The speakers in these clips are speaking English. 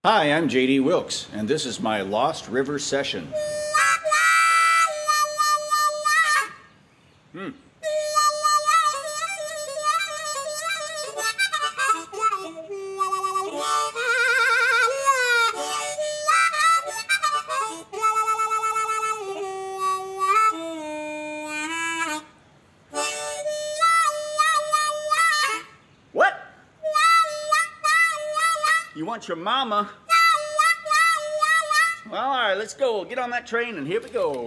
Hi, I'm J.D. Wilkes, and this is my Lost River session. What? You want your mama? Well, all right, let's go. Get on that train, and here we go.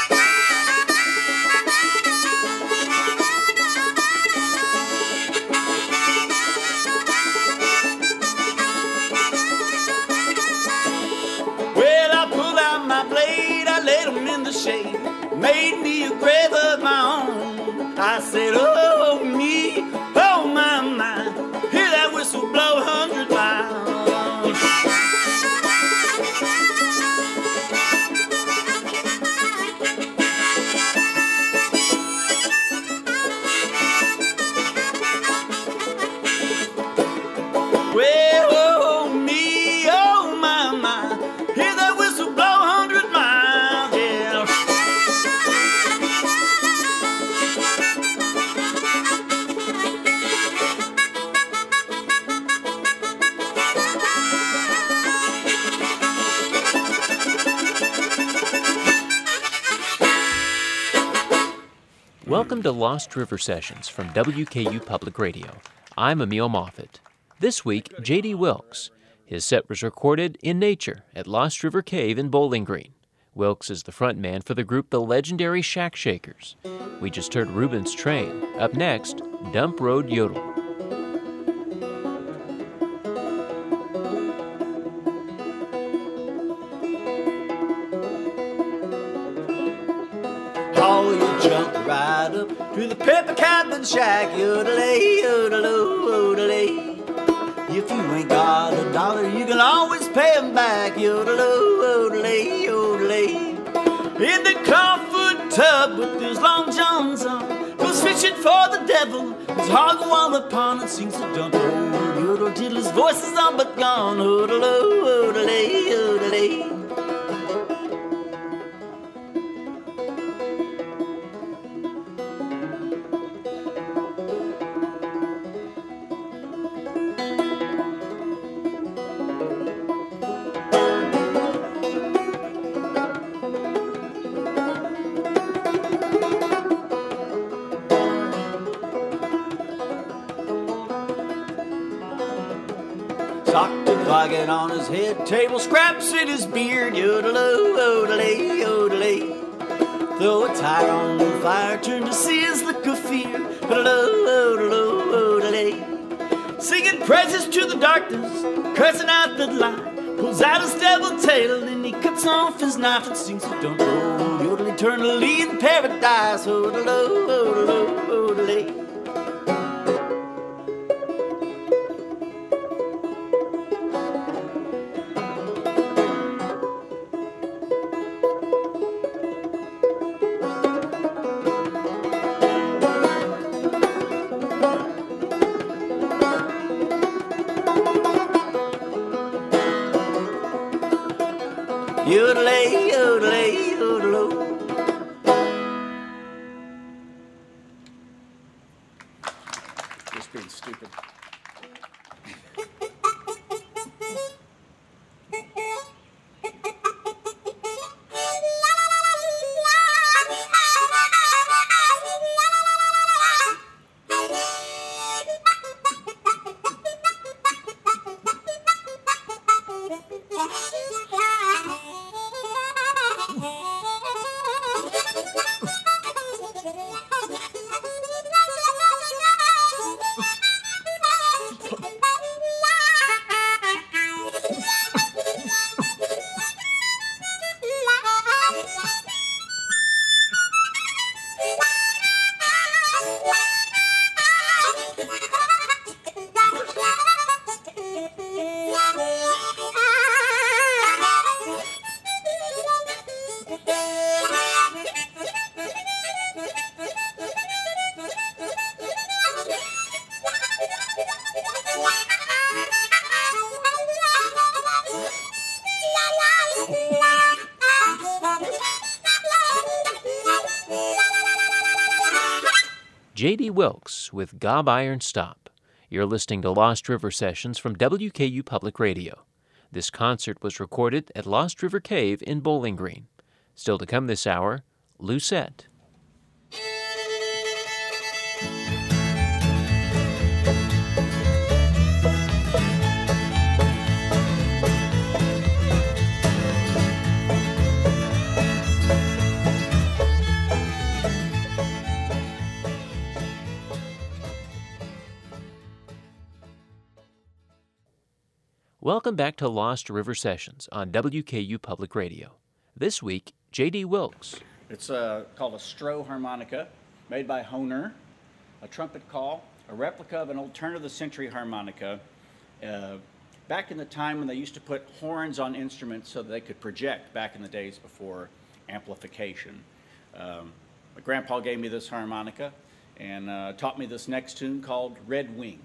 Well, I pulled out my blade, I laid them in the shade, made me a grave of my own. I said, oh, me, oh, my, hear that whistle blow 100 miles. Well, oh, me, oh, my, hear that whistle blow 100 miles, yeah. Welcome to Lost River Sessions from WKU Public Radio. I'm Emil Moffitt. This week, J.D. Wilkes. His set was recorded in nature at Lost River Cave in Bowling Green. Wilkes is the front man for the group The Legendary Shack Shakers. We just heard Reuben's Train. Up next, Dump Road Yodel. Oh, you jump right up to the pepper cabin shack, yodelay, yodeloo, yodelay. If you ain't got a dollar, you can always pay 'em back, yodeloo, yodelay, yodelay. In the clawfoot tub with his long johns on, goes fishing for the devil, his hog while upon and sings a dump road yodel till his voice is all but gone, yodeloo, yodelay, yodelay. Socked a blanket on his head, table scraps in his beard, yodeloo, yodelay, yodelay. Throw a tire on the fire, turn to see his look of fear, yodeloo, yodeloo, yodelay. Singing praises to the darkness, cursing out the light, pulls out his devil tail, and he cuts off his knife and sings a dump roll, yodel eternally in paradise, yodeloo, yodeloo, yodelay. Yodelay, yodelay, yodeloo. Just being stupid. J.D. Wilkes with Gob Iron Stop. You're listening to Lost River Sessions from WKU Public Radio. This concert was recorded at Lost River Cave in Bowling Green. Still to come this hour, Lucette. Welcome back to Lost River Sessions on WKU Public Radio. This week, J.D. Wilkes. It's called a Stroh harmonica, made by Hohner, a trumpet call, a replica of an old turn-of-the-century harmonica. Back in the time when they used to put horns on instruments so that they could project, back in the days before amplification. My grandpa gave me this harmonica and taught me this next tune called Red Wing.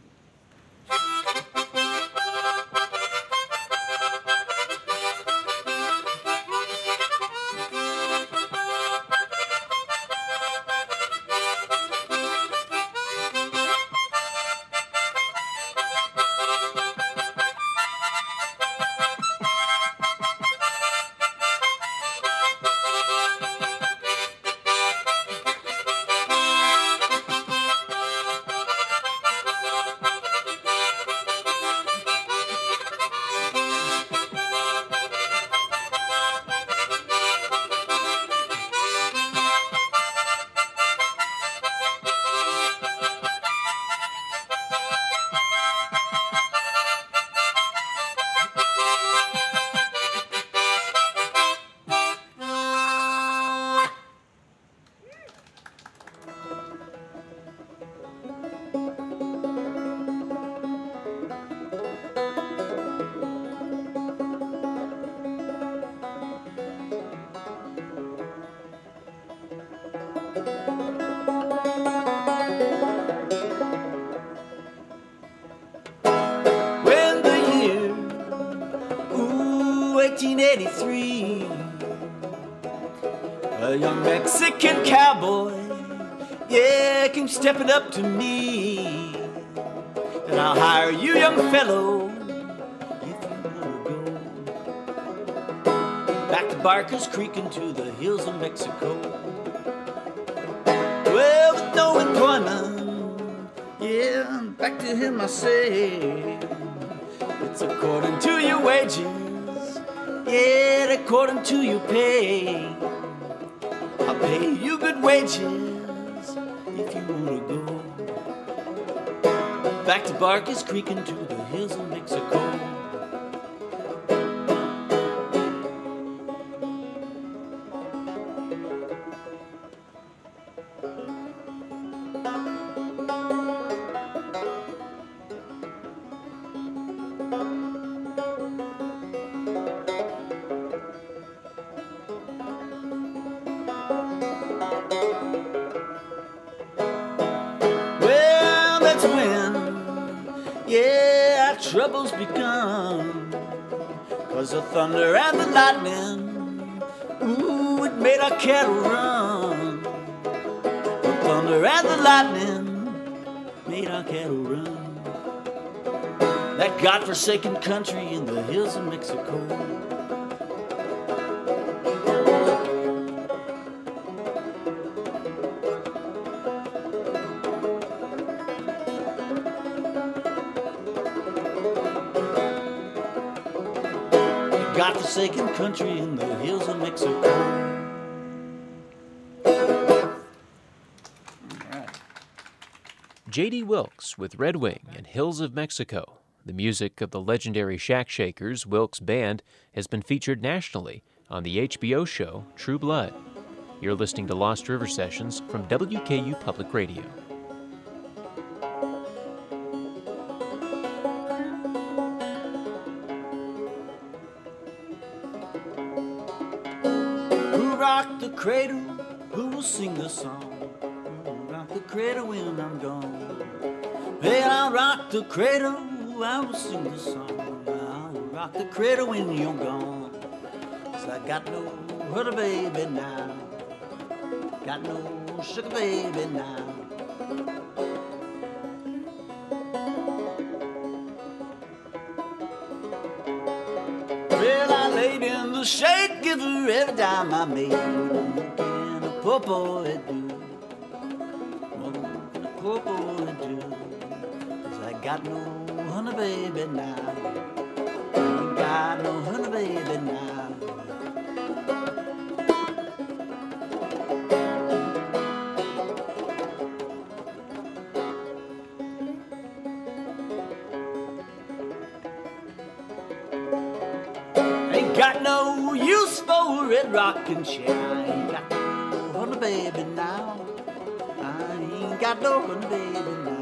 When the year, 1883, a young Mexican cowboy, came stepping up to me. And I'll hire you, young fellow, if you wanna go back to Barker's Creek into the hills of Mexico. Well, with no employment, back to him I say, it's according to your wages, according to your pay. I'll pay you good wages if you wanna go back to Barker's Creek into the hills of Mexico. Troubles begun, 'cause the thunder and the lightning, it made our cattle run. The thunder and the lightning made our cattle run. That godforsaken country in the hills of Mexico. Godforsaken country in the hills of Mexico. All right. J.D. Wilkes with Red Wing and Hills of Mexico. The music of the legendary Shack Shakers Wilkes Band has been featured nationally on the HBO show True Blood. You're listening to Lost River Sessions from WKU Public Radio. Rock the cradle, who will sing the song? Rock the cradle when I'm gone. Well, I'll rock the cradle, I will sing the song. I'll rock the cradle when you're gone. 'Cause I got no other baby now. Got no sugar baby now. Well, I laid in the shade, give her every dime I made. Can a poor boy do? What can a poor boy do? 'Cause I got no honey baby now. Ain't got no honey baby now. Ain't got no use for a red rockin' chair. I ain't got no honey baby now. I ain't got no honey baby now.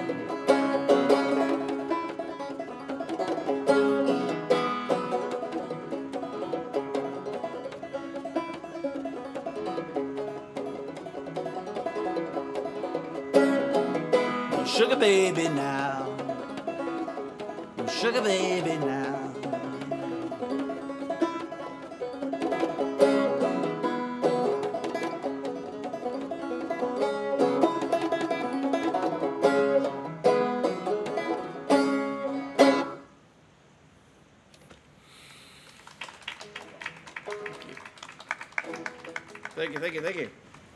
No sugar baby now. No sugar baby now. Thank you, thank you, thank you.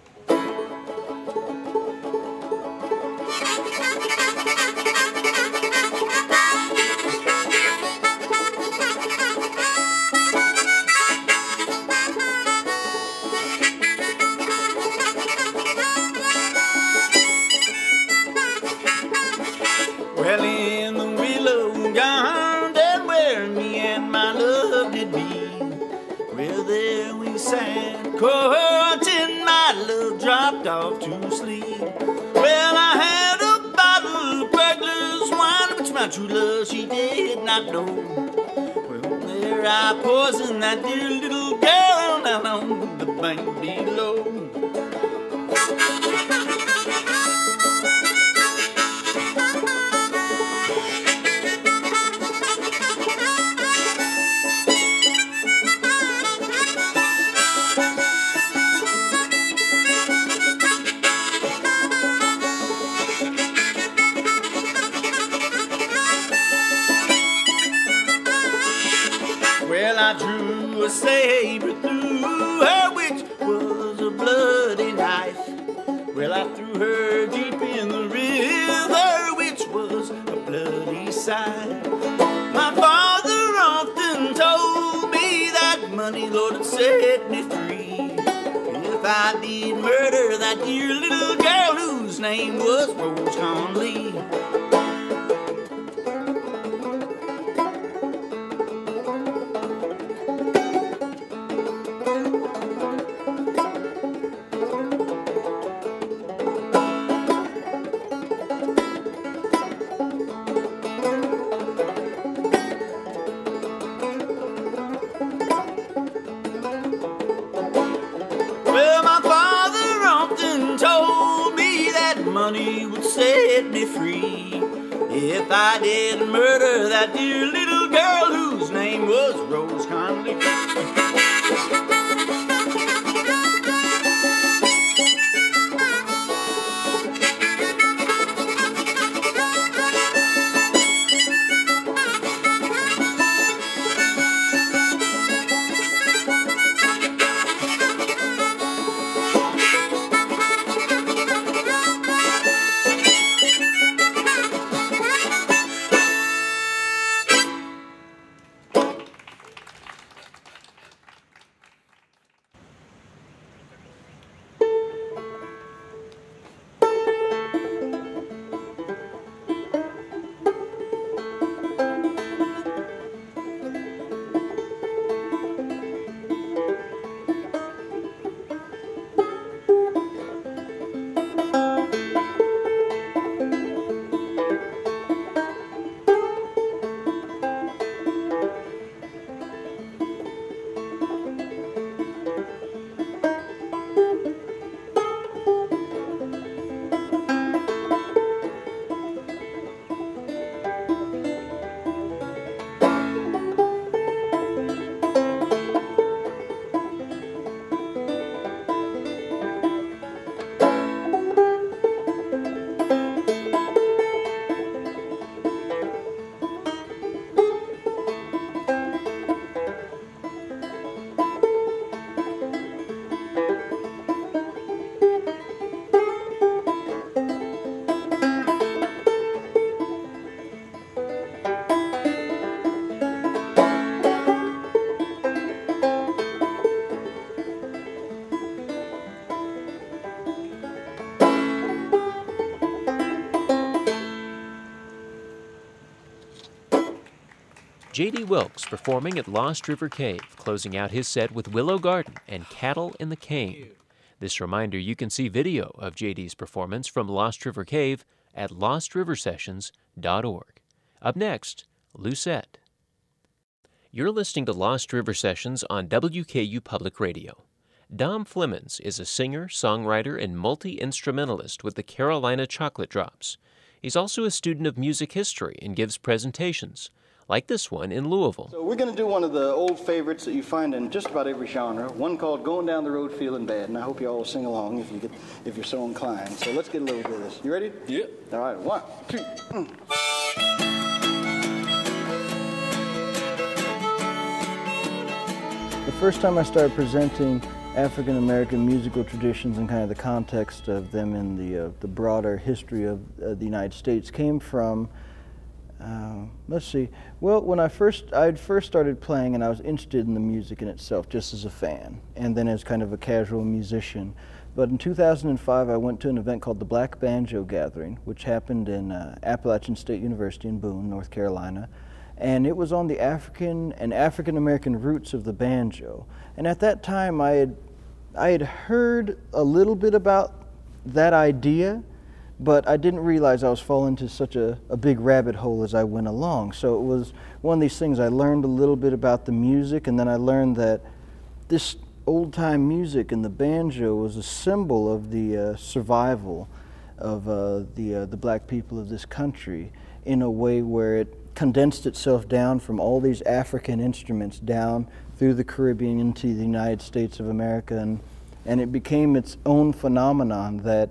Well, in the willow garden where me and my love did be, well, there we sat courting, my love dropped off to sleep. Well, I had a bottle of burglar's wine, which my true love, she did not know. Well, there I poisoned that dear little girl down on the bank below. Well, I drew a saber through her, which was a bloody knife. Well, I threw her deep in the river, which was a bloody sight. My father often told me that money, Lord, had set me free. If I did murder that dear little girl whose name was Rose Conley. Money would set me free if I did murder that dear little girl whose name was Rose Conley. J.D. Wilkes performing at Lost River Cave, closing out his set with Willow Garden and Cattle in the Cane. This reminder, you can see video of J.D.'s performance from Lost River Cave at lostriversessions.org. Up next, Lucette. You're listening to Lost River Sessions on WKU Public Radio. Dom Flemons is a singer, songwriter, and multi-instrumentalist with the Carolina Chocolate Drops. He's also a student of music history and gives presentations, like this one in Louisville. So we're going to do one of the old favorites that you find in just about every genre, one called Going Down the Road Feeling Bad, and I hope you all will sing along if you're so inclined. So let's get a little bit of this. You ready? Yeah. All right, 1, 2, The first time I started presenting African-American musical traditions and kind of the context of them in the broader history of the United States came from, let's see, well, when I'd first started playing, and I was interested in the music in itself just as a fan, and then as kind of a casual musician. But in 2005, I went to an event called the Black Banjo Gathering, which happened in Appalachian State University in Boone, North Carolina. And it was on the African and African-American roots of the banjo. And at that time, I had heard a little bit about that idea, but I didn't realize I was falling into such a big rabbit hole as I went along. So it was one of these things. I learned a little bit about the music, and then I learned that this old-time music and the banjo was a symbol of the survival of the black people of this country in a way where it condensed itself down from all these African instruments down through the Caribbean into the United States of America, and it became its own phenomenon that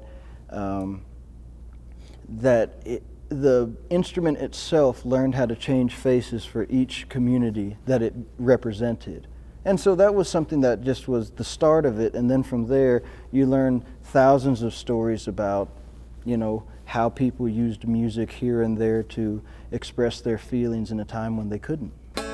the instrument itself learned how to change faces for each community that it represented. And so that was something that just was the start of it, and then from there you learn thousands of stories about, you know, how people used music here and there to express their feelings in a time when they couldn't.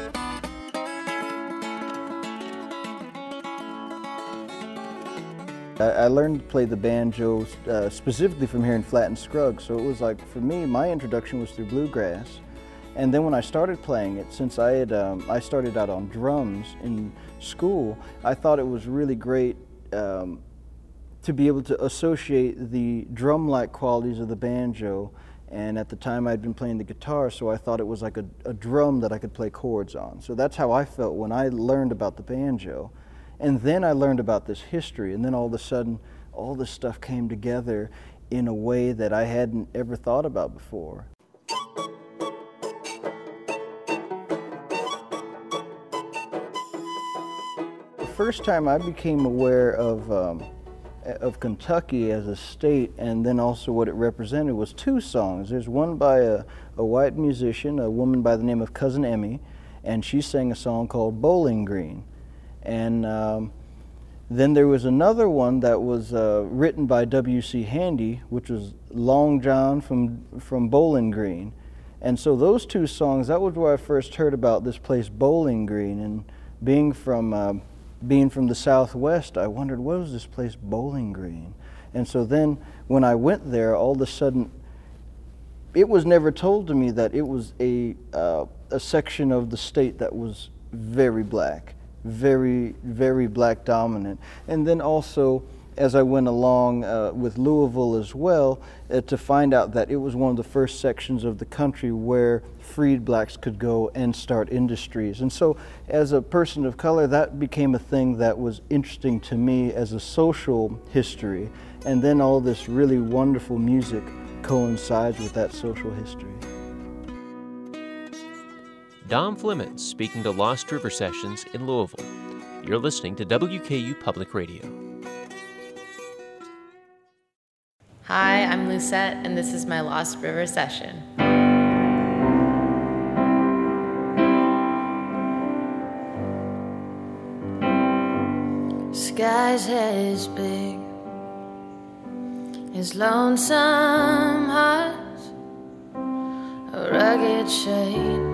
I learned to play the banjo specifically from hearing Flatt and Scruggs, so it was like, for me, my introduction was through bluegrass. And then when I started playing it, since I started out on drums in school, I thought it was really great to be able to associate the drum-like qualities of the banjo, and at the time I'd been playing the guitar, so I thought it was like a drum that I could play chords on. So that's how I felt when I learned about the banjo. And then I learned about this history, and then all of a sudden all this stuff came together in a way that I hadn't ever thought about before. The first time I became aware of Kentucky as a state, and then also what it represented, was two songs. There's one by a white musician, a woman by the name of Cousin Emmy, and she sang a song called Bowling Green. And then there was another one that was written by W.C. Handy, which was Long John from Bowling Green. And so those two songs, that was where I first heard about this place Bowling Green, and being from the Southwest, I wondered, what was this place Bowling Green? And so then when I went there, all of a sudden, it was never told to me that it was a section of the state that was very black, very, very black dominant. And then also, as I went along with Louisville as well, to find out that it was one of the first sections of the country where freed blacks could go and start industries. And so as a person of color, that became a thing that was interesting to me as a social history. And then all this really wonderful music coincides with that social history. Dom Flemons speaking to Lost River Sessions in Louisville. You're listening to WKU Public Radio. Hi, I'm Lucette, and this is my Lost River Session. Sky's as big as lonesome hearts, a rugged shade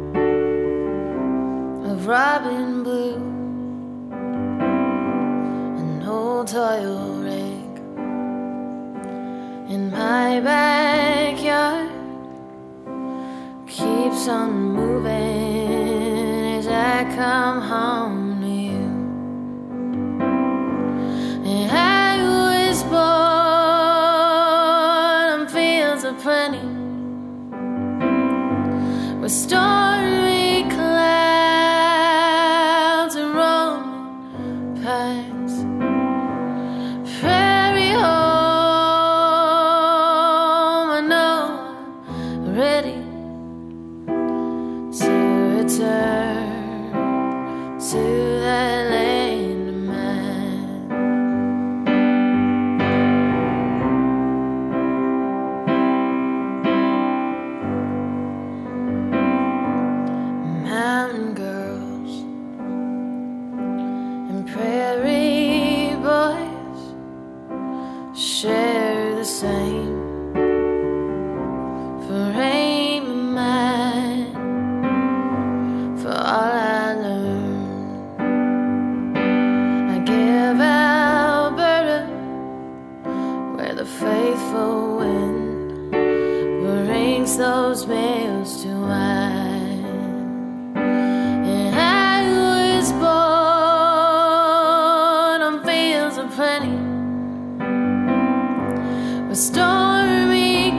of robin blue, an old toil rig in my backyard keeps on moving come home to you. And I was born on fields of plenty, with stormy clouds and rolling pines. Prairie home, I know I'm ready to return to that land of mine. Mountain girls and prairie boys share the same frame of mind. For all I learned, I give Alberta, where the faithful wind brings those males to wine. And I was born on fields of plenty, with stormy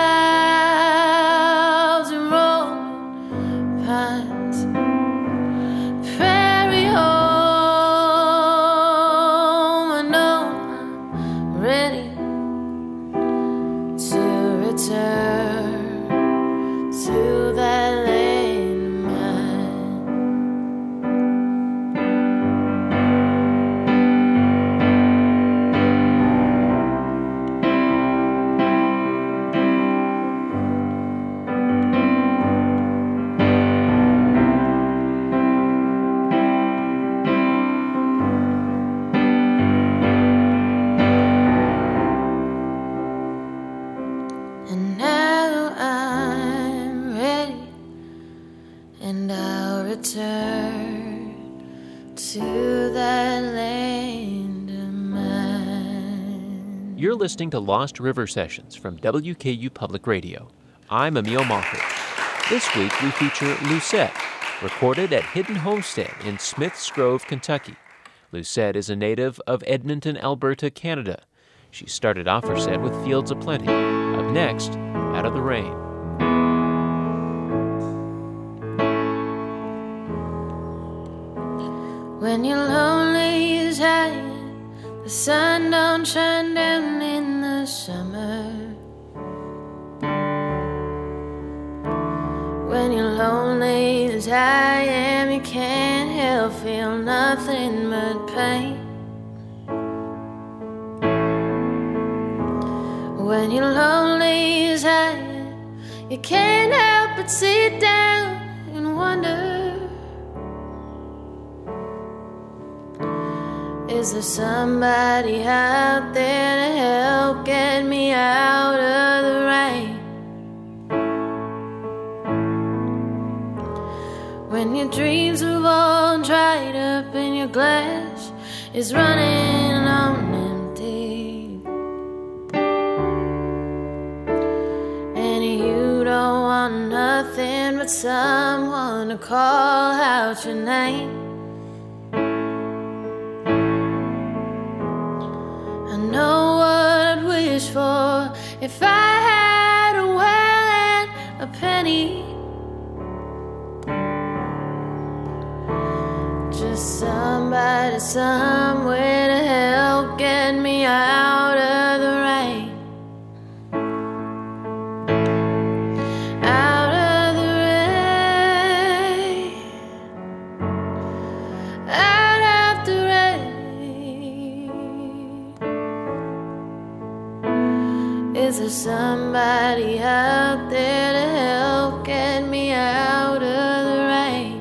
clouds and rolling pines. Prairie home, I know I'm ready to return to that land of mine. And now I'm ready, and I'll return to that land of mine. You're listening to Lost River Sessions from WKU Public Radio. I'm Emil Moffett. This week we feature Lucette, recorded at Hidden Homestead in Smiths Grove, Kentucky. Lucette is a native of Edmonton, Alberta, Canada. She started off her set with Fields of Plenty. Up next, Out of the Rain. When you're lonely as hiding, the sun don't shine down in the summer. When you're lonely as I am, you can't help feel nothing but pain. When you're lonely as I am, you can't help but sit down and wonder, is there somebody out there to help get me out of the rain? When your dreams have all dried up and your glass is running on empty, and you don't want nothing but someone to call out your name. I know what I'd wish for if I had a well and a penny. Just somebody somewhere to help get me out of the rain. Out of the rain. Out of the rain. Is there somebody out there to help get me out of the rain?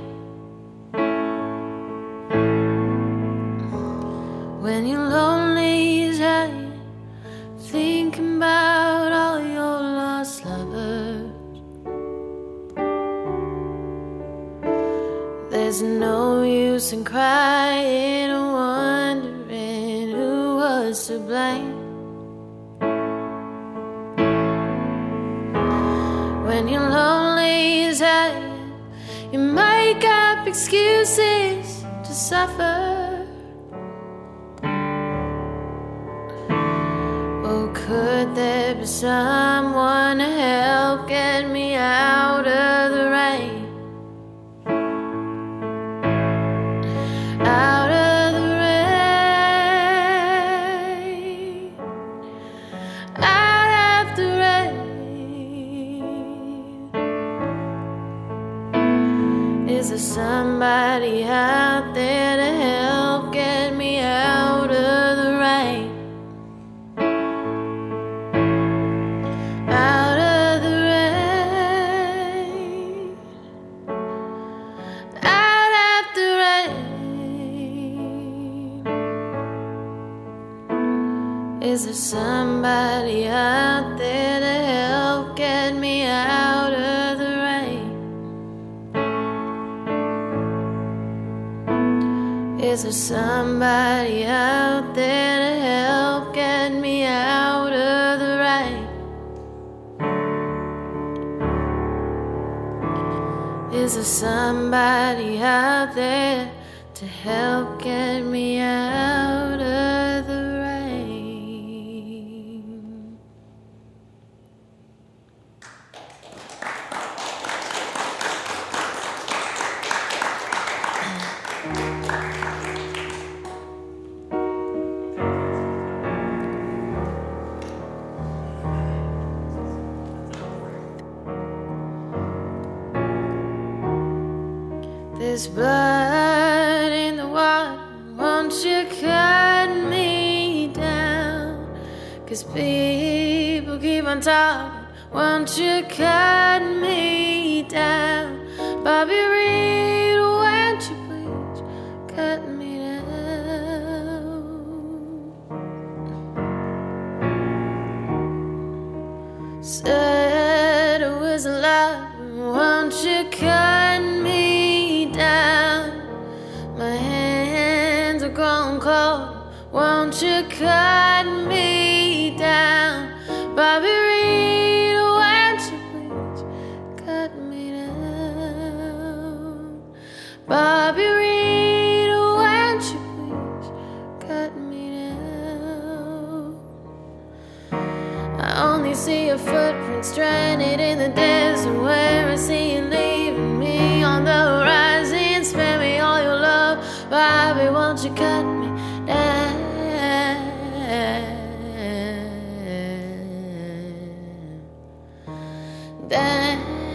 When you're lonely as I am, thinking about all your lost lovers, there's no use in crying or wondering who was to blame. When you're lonely as I am, you make up excuses to suffer. Oh, could there be someone to help get me out of the rain? Out of the rain. Out of the rain. Is there somebody out there to help get me out of the rain? Out of the rain. Out of the rain. Is there somebody out there to help get me out of the rain? Is there somebody out there to help get me out of the rain? Is there somebody out there to help get me out of the rain? There's blood in the water, won't you cut me down? 'Cause people keep on talking, won't you cut me down? Bobby Reed, won't you please cut me down? Said it was a lie, won't you cut me down? My hands are growing cold, won't you cut me down? Bobby Reed, won't you please cut me down? Bobby Reed, won't you please cut me down? I only see your footprints stranded in the desert where I see you leaving me on the horizon. Spare me all your love, Bobby, won't you cut me down? Down.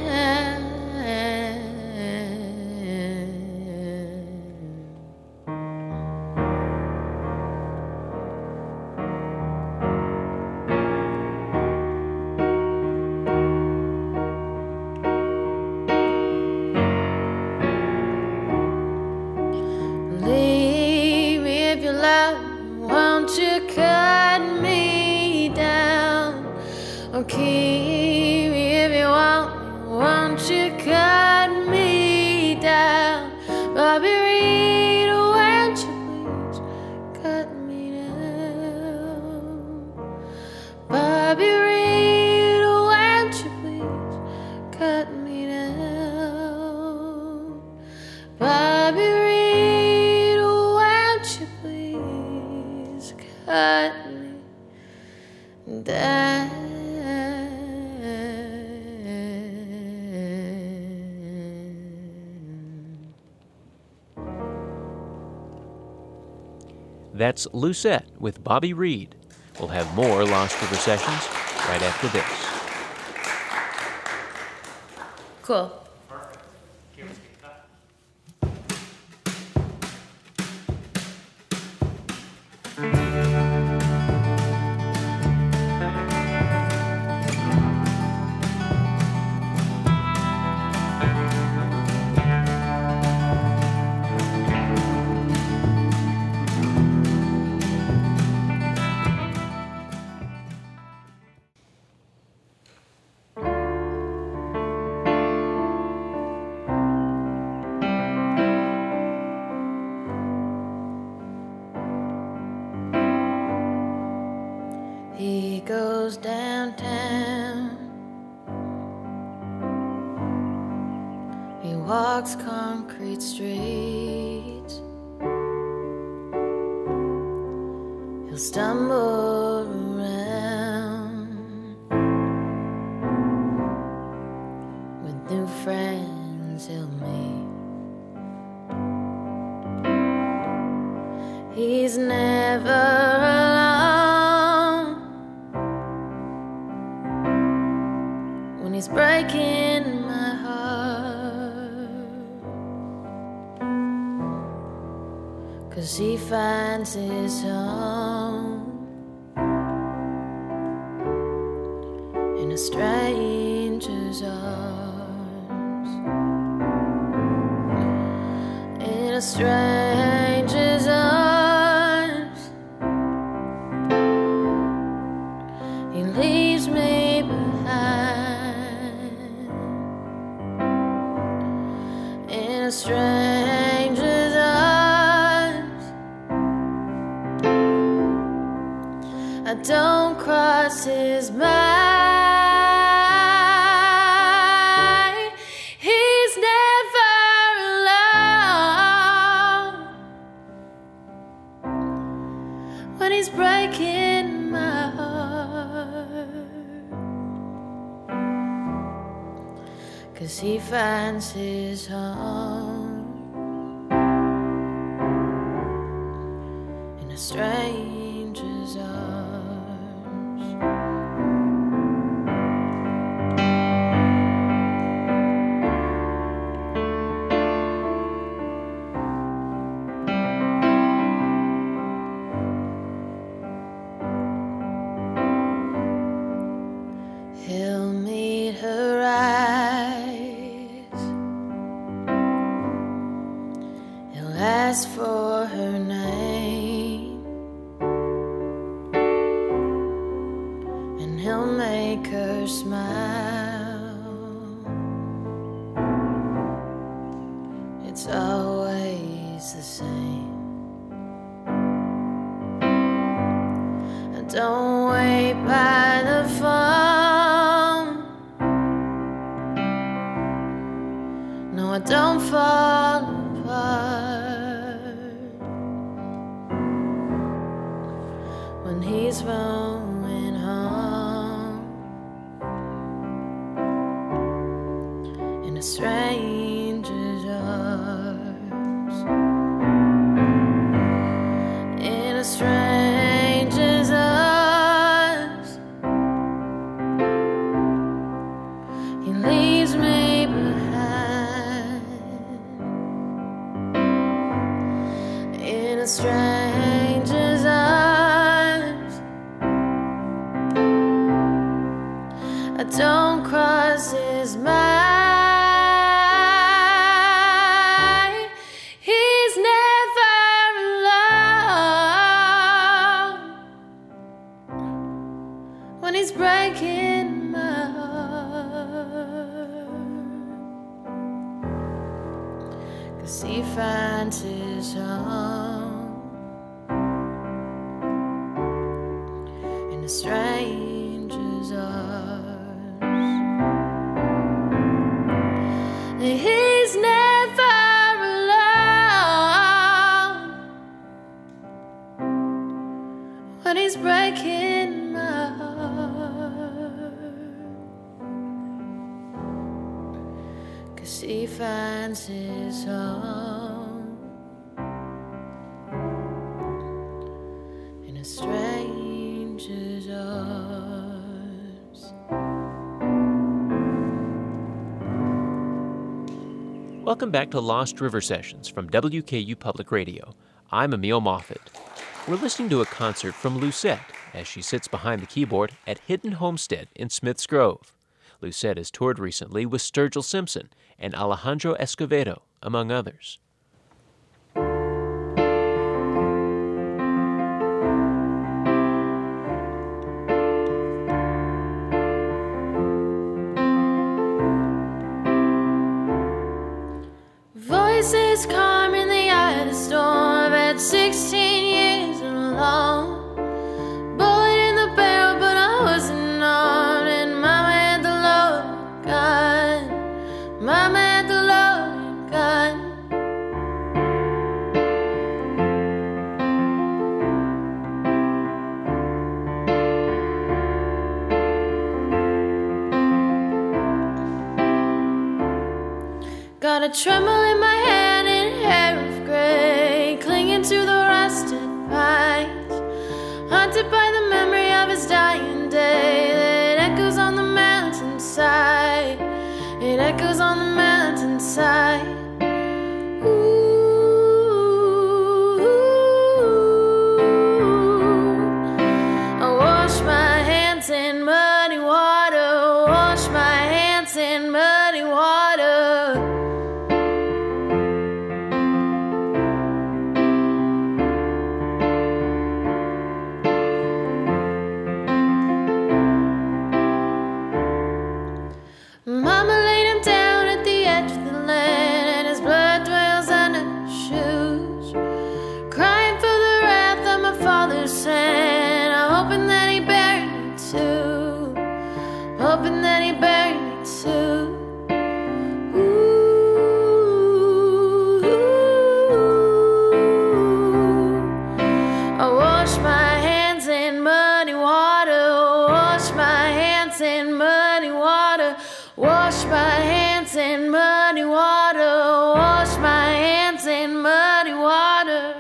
Leave me if you love me, won't you cut me down? Or keep me if you want me, won't you cut me down? Bobby Reed, won't you please cut me down? Bobby Reed, won't you please cut me down? Bobby Reed, won't you please cut me down? That's Lucette with Bobby Reed. We'll have more Lost River Sessions right after this. Cool. He goes downtown. He walks concrete. concrete streets. He'll stumble around with new friends he'll meet. He's never alone when he's breaking my heart, 'cause he finds his home in a stranger's arms, in a stranger's arms. He leaves me behind in a stranger's arms. I don't cross his mind. He's never alone when he's breaking my heart, 'cause he finds his home in a stranger's arms. He'll meet her eyes, he'll ask for her name, and he'll make her smile. It's always the same. Don't wait by the phone. No, I don't fall apart when he's going home in a stranger's arms, in a stranger's arms. He leaves me behind in a stranger's arms. I don't cross his mind. He's never alone when he's breaking my heart, 'cause he finds his home in a stranger's arms. He's never alone when he's breaking my heart, 'cause he finds his home in a stranger's arms. Welcome back to Lost River Sessions from WKU Public Radio. I'm Emil Moffett. We're listening to a concert from Lucette as she sits behind the keyboard at Hidden Homestead in Smiths Grove. Lucette has toured recently with Sturgill Simpson and Alejandro Escovedo, among others. Voices calm in the eye of the storm. I've had 16 years alone. Bullet in the barrel, but I wasn't armed. And Mama had the loaded gun. Mama had the loaded gun. got a tremble in my hand and hair of gray, clinging to the rusted pines, haunted by the memory of his dying day that echoes on the mountainside. It echoes on the mountainside. I wash my hands in muddy water, wash my hands in muddy water. Mama laid him down at the edge of the land, and his blood dwells under his shoes, crying for the wrath that my father sent, hoping that he buried me too, hoping that he buried me too. I wash my hands in muddy water, wash my hands in muddy water, wash my hands in muddy water, wash my hands in muddy water.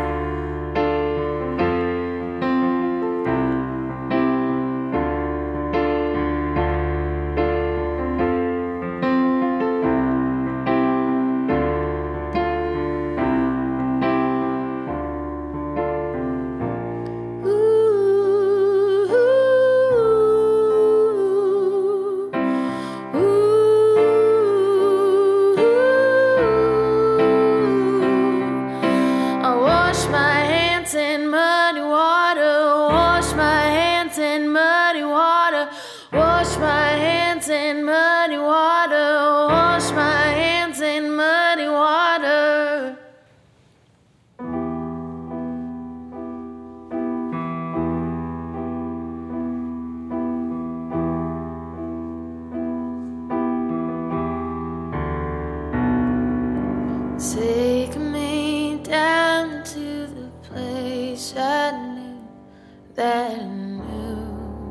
I wash my hands in muddy water, wash my hands in muddy water, wash my hands in muddy water, wash my hands in muddy water. Take me down to the place I knew that I knew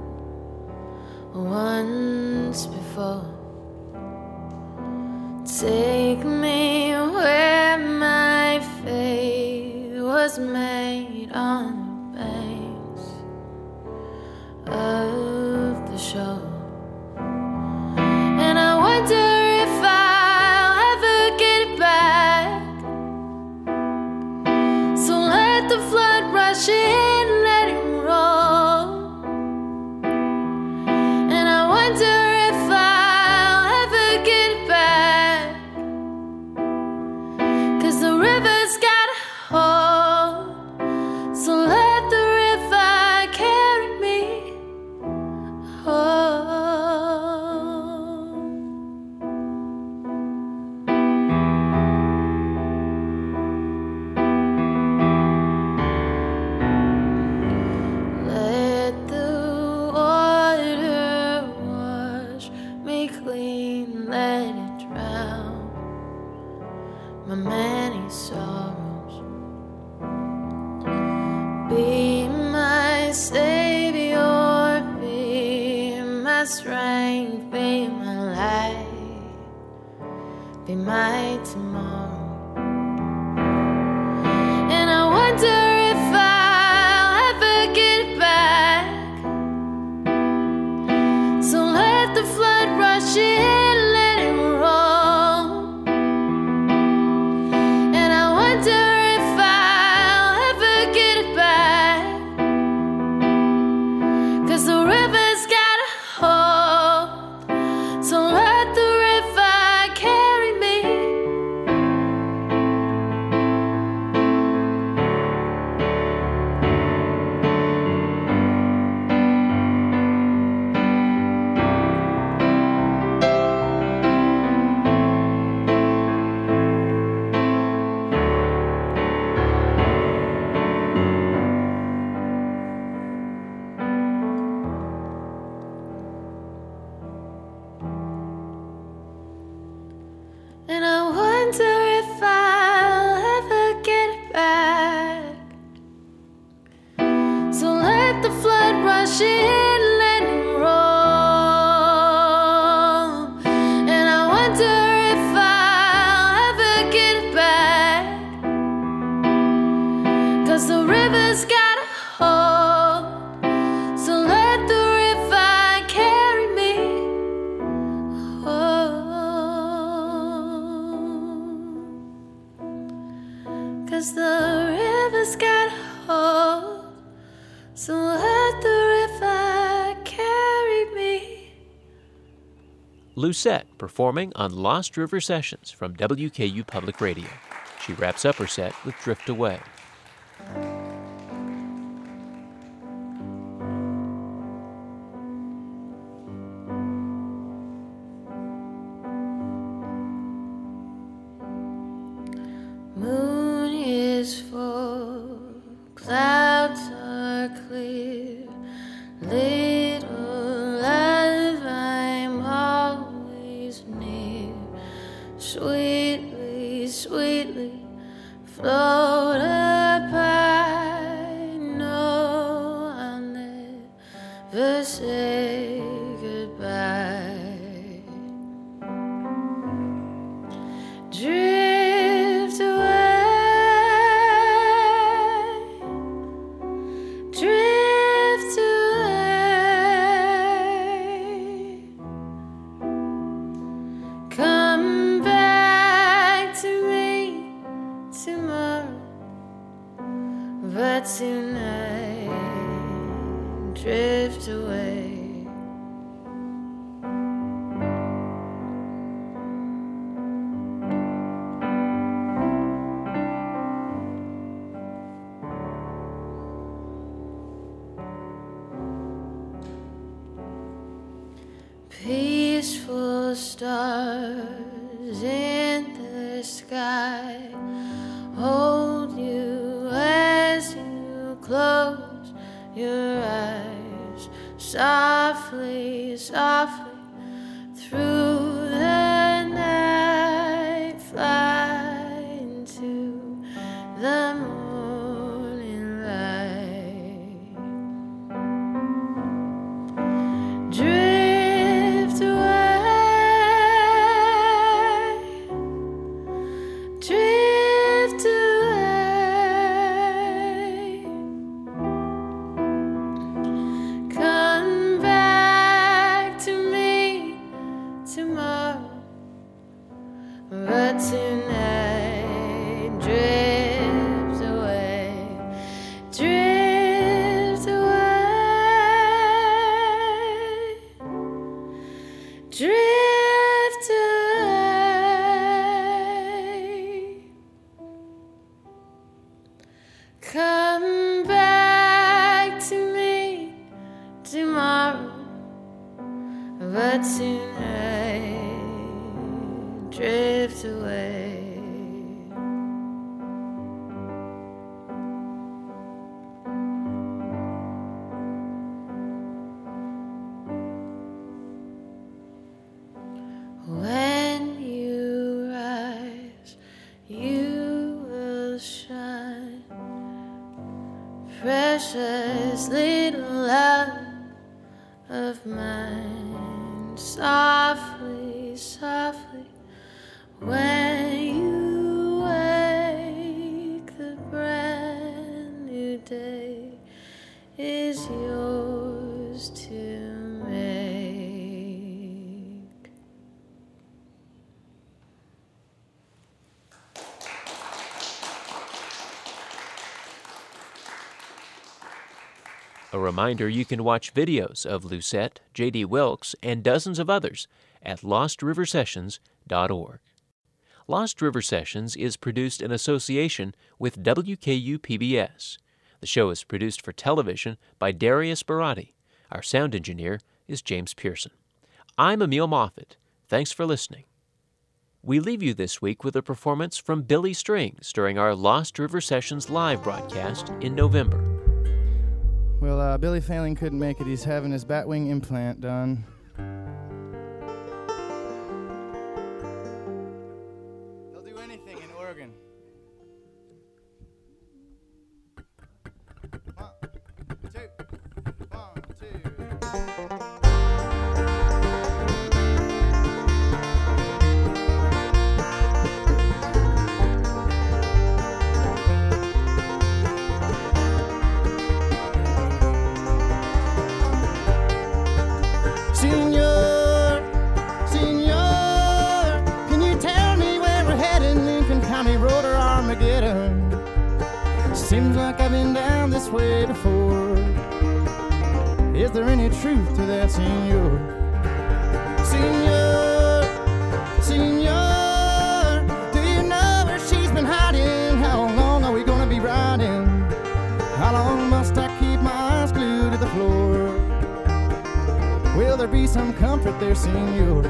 once before. Take me where my faith was made on the banks of the shore. And I wonder if I'll ever get it back. So let the flood rush in, let it roll. And I wonder if I'll ever get it back. 'Cause the river's got a hold. So let the river carry me home. Let the water wash me clean, let it drown my many sorrows. Be my savior, be my strength, be my light, be my tomorrow. And I wonder if I'll ever get it back. So let the flood rush in, let it roll. And I wonder if I'll ever get it back. 'Cause the river's got a hold. So let the river carry me. And I wonder if I'll ever get it back. So let the flood rush in, let it roll. And I wonder if I'll 'cause the river's got a hold. So let the river carry me. Oh, 'cause the river's got a hold. So let the river carry me. Lucette performing on Lost River Sessions from WKU Public Radio. She wraps up her set with Drift Away. Moon is full, clouds are clear. Little love, I'm always near. Sweetly, sweetly float apart. No, I'll never say goodbye. Drift away, drift away. Come back to me tomorrow, but tonight drift away. Peaceful stars in the sky hold you as you close your eyes. Softly, softly through the night, fly into the morning light. Drift away, drift away. Come back to me tomorrow, but tonight drift away, drift away, drift away. Come back to me tomorrow, but tonight drift away. When you rise, you will shine. Precious little love of mine, softly, softly, when you wake, the brand new day is yours to make. A reminder, you can watch videos of Lucette, J.D. Wilkes, and dozens of others at lostriversessions.org. Lost River Sessions is produced in association with WKU PBS. The show is produced for television by Darius Barati. Our sound engineer is James Pearson. I'm Emil Moffett. Thanks for listening. We leave you this week with a performance from Billy Strings during our Lost River Sessions live broadcast in November. Well, Billy Failing couldn't make it. He's having his batwing implant done. He'll do anything in Oregon. 1, 2, 1, 2. Seems like I've been down this way before. Is there any truth to that, senor? Senor, senor, do you know where she's been hiding? How long are we gonna be riding? How long must I keep my eyes glued to the floor? Will there be some comfort there, senor?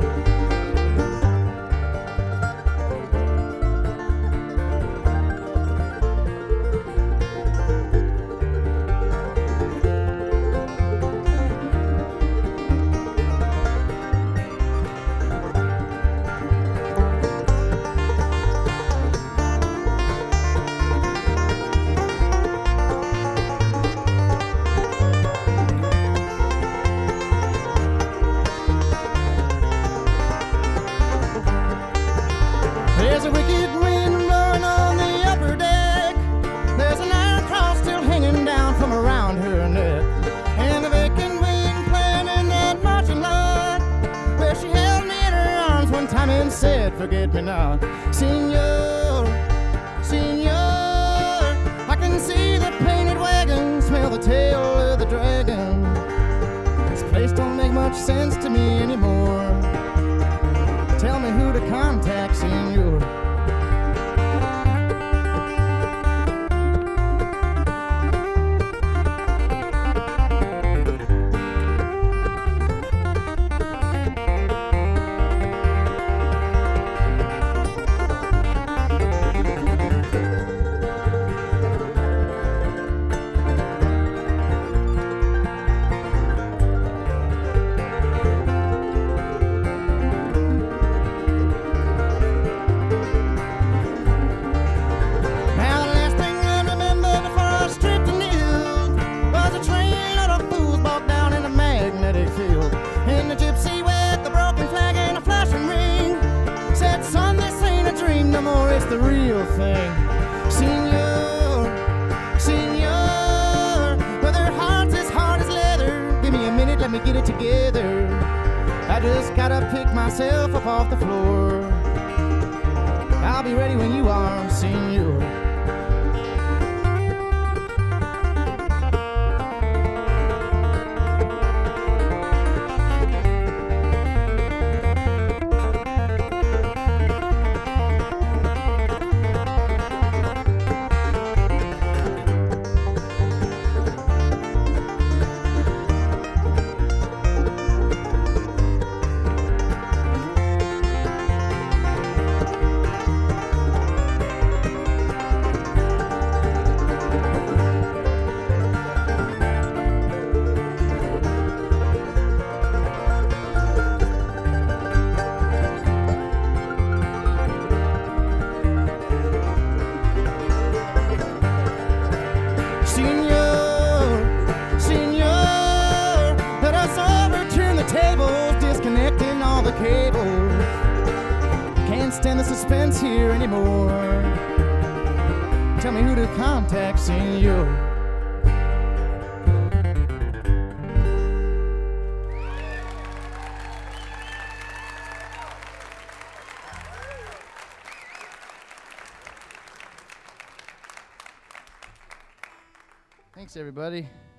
There's a wicked wind blowing on the upper deck. There's an iron cross still hanging down from around her neck. And the vacant wing playing in that marching line, where she held me in her arms one time and said, forget me not. Senor, senor, I can see the painted wagon, smell the tail of the dragon. This place don't make much sense to me anymore. Tell me who to contact, senor. It's the real thing. Senor, senor, well, their heart's as hard as leather. Give me a minute, let me get it together. I just gotta pick myself up off the floor. I'll be ready when you are, senor. Disconnecting all the cables. Can't stand the suspense here anymore. Tell me who to contact, senor. Thanks, everybody.